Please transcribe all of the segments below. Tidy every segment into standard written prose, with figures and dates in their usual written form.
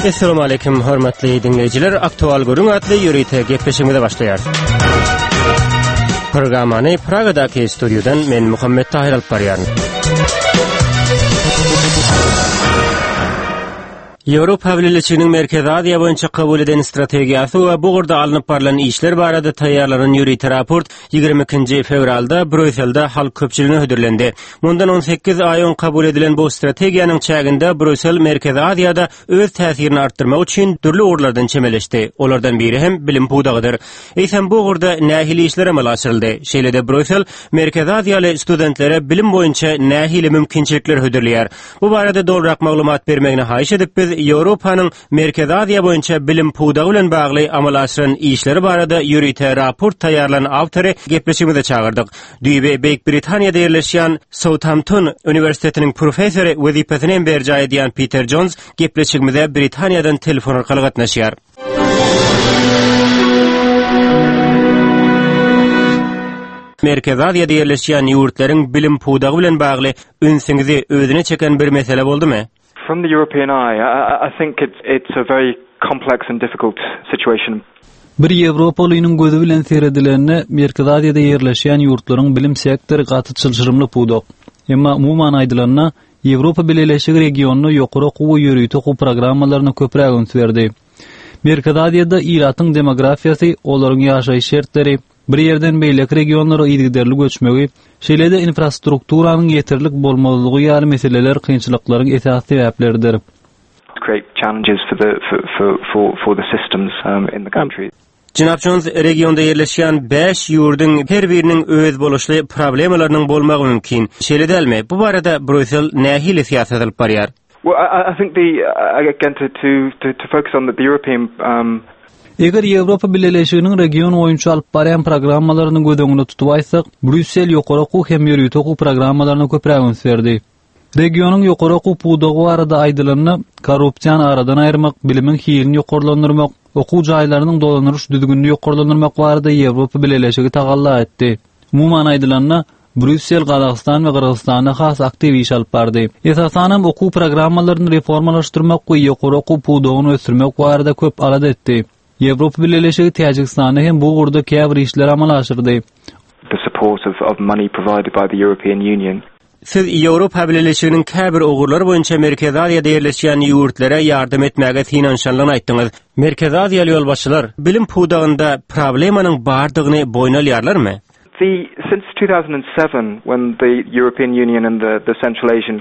Assalamu alaykum hormatly dinleyiciler. Aktual Görün adlı yürüyte gepleşmede başlayar. Programını Praga'daki stüdyodan men Muhammed Tahir Alparyan. Avrupa Birleşiginin Merkezi Aziya boyunça kabul eden strategiyası we bu gurda alınıp barılan işler barada taýýarlanan ýürüýte raport 22 fevralda Brüsselde halk köpçüligine hödürlendi. Mundan 18 ay öň kabul edilen bu strategiýanyň çäginde Brüssel Merkezi Aziýada öz täsirini artdyrmak üçin türli urlardan çemeleşdi. Olardan biri hem bilim pudagydyr. Eýsem bu gurda nähili işler amal açyldy. Şeýlede Brüssel Merkezi Aziýaly studentlere bilim boyunça nähili mümkinçilikler hödürleýär. Bu barada dograk maglumat bermegine haýyş edip biz Ýewropanyň Merkezi Aziýa boyunça bilim pudagy bilen bagly amal açylan işleri barada ýürüýte raport taýýarlanan awtory gepleşigine çağırdyk. Düýbe Beýik Britaniýada ýerleşýän Southampton Üniversitetiniň professory wezipesyny berjä edýän Peter Jones gepleşigimizde Britaniýadan telefon arkaly gatnaşýar. Merkezi Aziýada ýerleşýän ýurtlaryň bilim pudagy bilen bagly ünsüňizi özüne çeken bir mesele boldumy? From the European eye, I think it's a very complex and difficult situation. Bir Ýewropalynyň gözü bilen seyredilenine Merkezi Aziýada ýerleşýän ýurtlaryň bilim sektory gaty çylşyrymly pudak. Emma umumyň aýdylanna Ýewropa Birleşigi regionuny ýokary okuw ýürüýte okuw programmalaryna köpräk öňs berdi. Merkezi Aziýada ýylatyň demografiýasy, olaryň ýaşaýyş şertleri, bir ýerden beýleki regionlara ýygyderli göçmegi, şeýlede infrastrukturanyň ýeterlik bolmagylygy ýaly meseleler kynçylyklaryň esas sebepleridir. Create challenges for the systems in the country. Jinap Jones regionda ýerleşýän 5 ýurdyň her biriniň öz boluşly problemalarynyň bolmagy mümkin. Şeýle delmi? Bu barada Brüssel nähili siýasat alyp barýar? Well, I think again to focus on the European Eger Ýewropa Birleşiginiň region boýunça alyp barýan programmalaryny göz tutup aýsak, Brüssel ýokary okuw hem ýürüýte okuw programmalaryna köpräk öňs berdi. Regionyň ýokary okuw pudagy barada aýdylanyny korrupsiýany aradan aýyrmak, bilimiň hiýerini ýokarlandyrmak, okuw jaýlarynyň dolanýaryş düzgünlüğini ýokarlandyrmak barada Ýewropa Birleşigi tagalla etdi. Umumyň aýdylanyna Brüssel, Gazaqstan we Kyrgyzstana has aktyw iş alyp bardy. Esasanam okuw programmalaryny reformalaşdyrmak we ýokary okuw pudagyny ösdürmek barada köp arad etdi. Ýewropa Birleşigi Täjikistana hem bu gurda käbir işler amal açyrdy. The support of money provided by the European Union. Siz Ýewropa Birleşiginiň käbir ogurlary boýunça Merkezi Aziýada ýerleşýän ýurtlara ýardym etmäge finansiýallygyny aýtdyňyz. Merkezi Aziýaly ýolbaşçylar bilim pudagynda problemanyň bardygyny boýna alýarlarmy? Since 2007 when the European Union and the Central Asian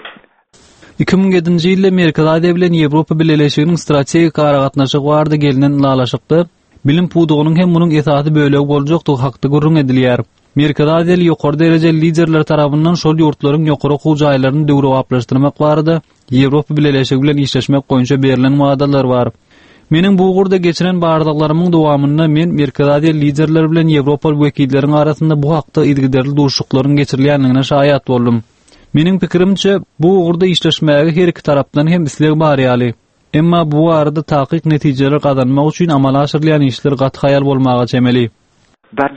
2007-nji ýylda Merkezi Aziýa bilen Ýewropa Birleşiginiň strategik aragatnaşygy barada gelinen lalaşykdy. Bilim pudagynyň hem munyň esasy bölegi boljakdygy hakda gurrun edilýär. Merkezi Aziýaly ýokary derejeli liderler tarapyndan şol ýurtlaryň ýokary okuw jaýlaryny döwrewaplaşdyrmak barada Ýewropa Birleşigi bilen işleşmek goýunça berilen wadalar bar. Meniň bu gurda geçiren bardyklarynyň dowamynda men Merkezi Aziýa liderleri bilen Ýewropa wekilleriň arasynda bu hakda ýygyderli duruşuklaryň geçirilýänligine şaýat boldum. Meniň pikirimçe bu gurda işleşmäge her iki tarapdan hem isleg barýaly. Emma bu arada takyk netijeler gazanmak üçin amal açyrylýan işler gat haýal bolmagy çemeli. That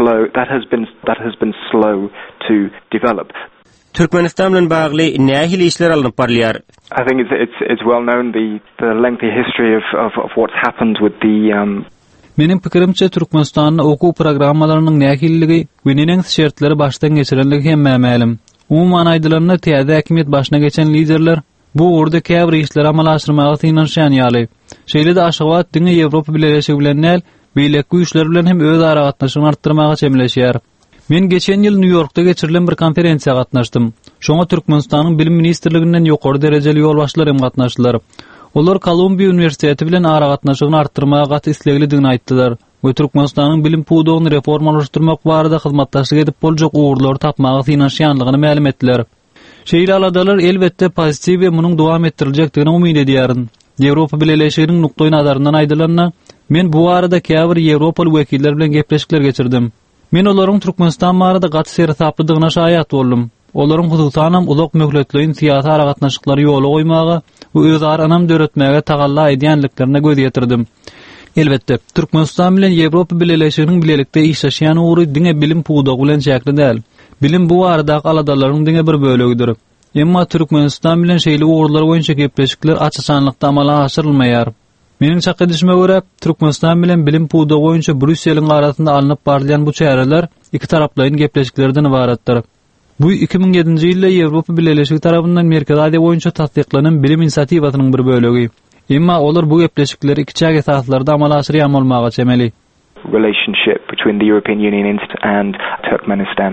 has been slow to develop. Türkmenistan bilen bagly nähili işler alynyp barýar? I think it's well known the lengthy history of what's happened with the Meniň pikirimçe Türkmenistanyň okuw programmalarynyň nähilligi we neniň şertleri başdan geçirenligi hem mälim. Umumyň aýdylanyna täze häkimet başyna geçen liderler bu urda käbir işler amal açyrmagy synanşan ýaly. Şeýle-de aşgabat diňe Ýewropa Birleşigi bilen näl beýleki güýçler bilen hem öz ara gatnaşygyny artdyrmagy çemleşýär. Men geçen ýyl New Yorkda geçirilen bir konferensiýa gatnaşdym. Şoňa Türkmenistanyň bilim ministrliginden ýokary derejeli ýolbaşçylar hem gatnaşdylar. Olar Kolumbiýa Üniversiteti bilen ara gatnaşygyny artdyrmaga gaty islegligini aýtdylar. We Türkmenistanyň bilim pudagyny reformalaşdyrmak barada hyzmatdaşlyk edip boljak uğurlary tapmagy synanşýanlygyny ma'lum etdiler. Şeýle aladalar elbetde pozitiw we munyň dowam etdirilejekdigine umyt edýärin. Ýewropa Birleşiginiň nukdaý nazaryndan aýdylanyna, men bu arada käbir Ýewropaly wekiller bilen gepleşikler geçirdim. Men olaryň Türkmenistan barada gaty sertaplydygyna şaýat boldum. Olaryň hudutanam ulak möhletleýin siýasat aragatnaşyklary ýola goýmagy we öz aranam döretmäge tagalla edýänliklerine göz ýetirdim. Elbette, Türkmenistan bilen Ýewropa Birleşiginiň bilelikde işleşýän uğry diňe bilim pudagy bilen çäkli däl. Bilim bu arada aladalaryň diňe bir bölegidir. Emma Türkmenistan bilen şeýle uğurlar boýunça gepleşikler açyçanlykda amala aşyrylmaýar. Meniň çak edişime görä, Türkmenistan bilen bilim puda boýunça Brüsseliň arasynda alınıp barýan bu çäreler iki taraplaryň gepleşiklerden ibaratdyr. Bu 2007-nji ýylda Ýewropa Birleşigi tarapyndan Merkez Aziýa boýunça tatbiklanan bilim inisiatiwasynyň bir bölegi. Emma olar bu gepleşikleri iki çak esaslarda amala aşyrýan bolmagy çemeli. Relationship between the European Union and Turkmenistan.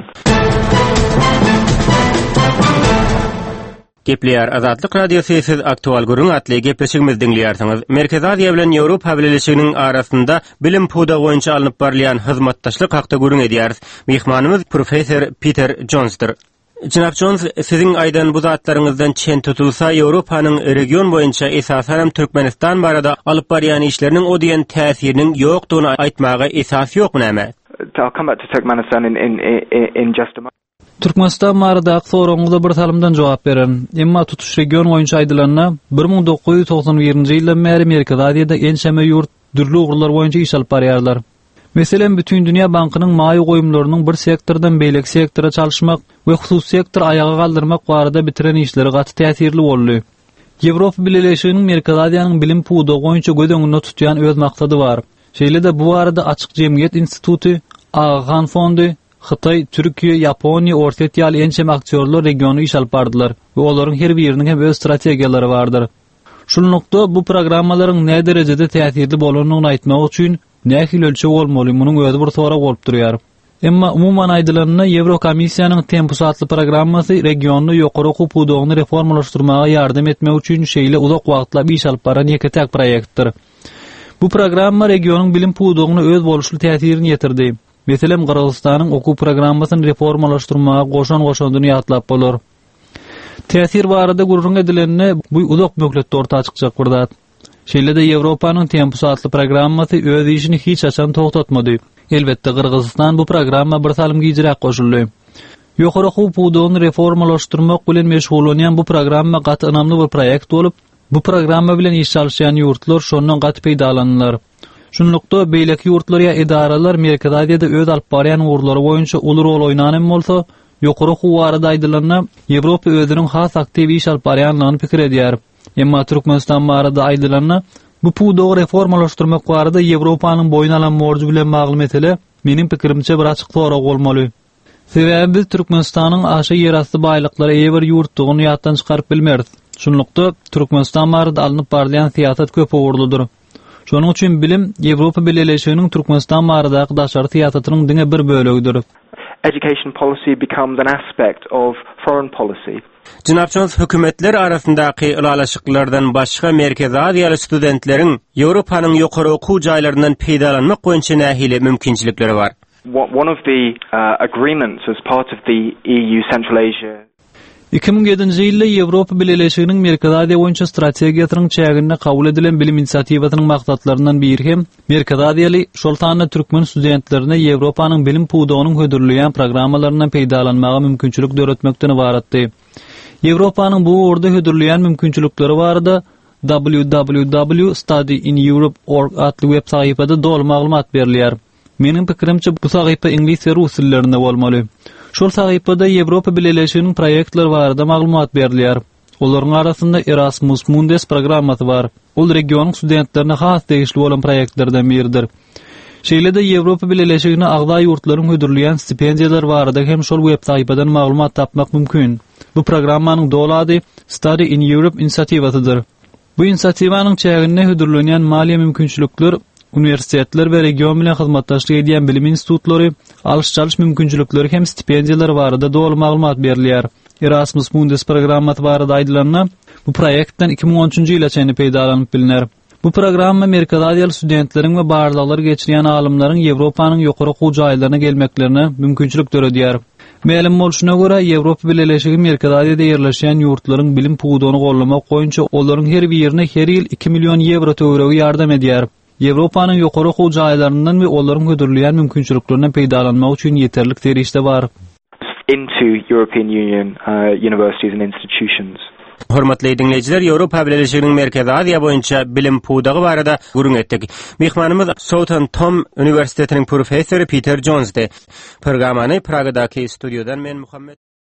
Gepleýär Azatlyk radiosu siz aktual gurun atly gepleşigimiz dinleýärsiňiz. Merkez Aziýa bilen Ýewropa Birleşiginiň arasynda bilim puda boýunça alınıp barýan hyzmatdaşlyk hakda gurun edýäris. Mehmanymyz professor Peter Jones'dyr. Jynap Jones, siziň aýdan bu zatlaryňyzdan çen tutulsa Ýewropanyň region boýunça esasen Türkmenistan barada alyp barýan işleriniň o diýen täsiriniň ýokdugyny aýtmagy esas ýokmy näme? I'll come back to Turkmenistan in just a moment. Türkmenistan baradaky soragyňyza bir salymdan jogap beren. Emma tutuş region boýunça aýdylanyna 1991-nji ýyldan beri Merkez Aziýada enşeme ýurt dürli ugurlar boýunça iş alyp barýarlar. Meselen Bütün Dünya Bankynyň maýy goýumlarynyň bir sektordan beýleki sektora çalyşmak we hususy sektor ayaga galdyrmak barada bitiren işleri gaty täsirli boldy. Ýewropa Birleşiginiň Merkez Aziýanyň bilim puda boýunça göz öňünde tutýan öz maksady bar. Şeýle-de bu arada Açyk Jemgyýet Instituty, Ağhan Fondy, Xitay, Türkiýe, Ýaponiýa, Orta Aziýa ençem aktýorlar regiony iş alyp bardylar we olaryň her biriniň hem öz strategiýalary bardyr. Şunlukda bu programmalaryň näde derejede täsirli bolanyny aýtmak üçin nähil ölçek bolmaly, munyň özi bir sorak bolup durýar. Emma umuman aýdylanyna Ýewrokomissiýanyň Tempus adly programmasy regiony ýokary okuw pudagyny reformalaşdyrmaga ýardam etmek üçin şeýle uzak wagtla iş alyp baran ýeketek proýektdir. Bu programma regionyň bilim pudagyny öz boluşly täsirini ýetirdi. Meselem Gyrgyzstanyň okuw programmasyny reformalaşdyrmaga goşan-goşandyny ýatlap bolar. Täsir barada gurrun edilenine bu uzak möhletde orta çykjak bir zat. Şeýle-de Ýewropanyň Tempus adly programmasy öz işini hiç açan togtatmady. Elbetde Gyrgyzstan bu programma bir salym giýjirak goşuldy. Ýokary okuw pudagyny reformalaşdyrmak bilen meşgul bolýan bu programma gaty önämli bir proýekt bolup, bu programma bilen iş çalyşan ýurtlar şondan gaty peýdalanýar. Şunlukda beýleki ýurtlar ýa edaralar Merkez Aziýada öz alyp barýan ugurlary boýunça uly rol oýnanan bolsa, ýokary okuw barada aýdylanyna Ýewropa özüniň has aktyw iş alyp barýanlygyny pikir edýär. Emma Türkmenistan barada aýdylanyna bu pudagy reformalaşdyrmak barada Ýewropanyň boýuna alan borjy bilen bagly mesele meniň pikirimçe bir açyk sorak bolmaly. Sebäbi biz Türkmenistanyň aşy ýerasty baýlyklary eýer ýurtdugyny ýatdan çykaryp bilmeris. Şunlukda Türkmenistan barada alınıp barýan siýasat köp ugurlydyr. Şonuň üçin bilim Ýewropa Birleşiginiň Türkmenistan baradaky daşary siýasatynyň diňe bir bölegidir. Education policy becomes an aspect of foreign policy. Jynap Jones, hökümetler arasyndaky ulalaşyklardan başga Merkez Aziýaly studentleriň Ýewropanyň ýokary okuw jaýlaryndan peýdalanmak boýunça nähili mümkinçilikleri bar. One of the agreements as part of the EU Central Asia 2007-nji ýylda Ýewropa Birleşiginiň Merkez Aziýa boýunça strategiýasynyň çäginde kabul edilen bilim inisiatiwasynyň maksatlarynyň biri hem Merkez Aziýaly şol tanyny türkmen studentlerine Ýewropanyň bilim pudagynyň hödürleýän programmalaryndan peýdalanmaga mümkinçilik döretmekden ibaratdy. Ýewropanyň bu urda hödürleýän mümkinçilikleri barada www.studyineurope.org adly web sahypasynda dolu maglumat berilýär. Meniň pikirimçe bu sahypa ingliz we rus dillerinde bolmaly. Şol sahypada Ýewropa Birleşiginiň proýektleri barada maglumat berilýär. Olaryň arasynda Erasmus Mundus programmasy bar. Ol regionyň studentlerine has degişli bolan proýektlerden biridir. Şeýle-de Ýewropa Birleşigine agda ýurtlaryň hödürleýän stipendiýalar barada hem şol web sahypadan maglumat tapmak mümkin. Bu programmanyň dolady Study in Europe inisiatiwasydyr. Bu inisiatiwanyň çäginde hödürlenýän maliýe mümkinçilikler universitetler we region bilen hyzmatdaşlyk edýän bilim institutlary, alış-çalyş mümkinçilikleri hem stipendiýalar barada dolu maglumat berilýär. Erasmus Mundus programmasy barada aýdylanyna, bu proýektden 2013-nji ýyla çenli peýdalanyp bilinär. Bu programma Merkez Aziýaly studentleriň we barlyklar geçirýän alymlaryň Ýewropanyň ýokary okuw jaýlaryna gelmeklerine mümkinçilik töredýär. Ma'lum bolşuna görä Ýewropa Birleşigi Merkez Aziýada ýerleşýän ýurtlaryň bilim pudagyny gollamak goýunça olaryň her birine her ýyl 2 million euro töweregi ýardam edýär. Ýewropanyň ýokary okuw jaýlaryndan we olaryň hödürleýän mümkinçiliklerinden peýdalanmak üçin ýeterlik derejede bar. Into European Union universities and institutions. Hormatly dinleyijiler, Ýewropa Birleşiginiň Merkez Aziýa boýunça bilim pudagy barada gurun etdik. Mehmanymyz Southampton Üniversitetiniň professory Peter Jones'dy. Programmany Pragadaky studiodan men Muhammed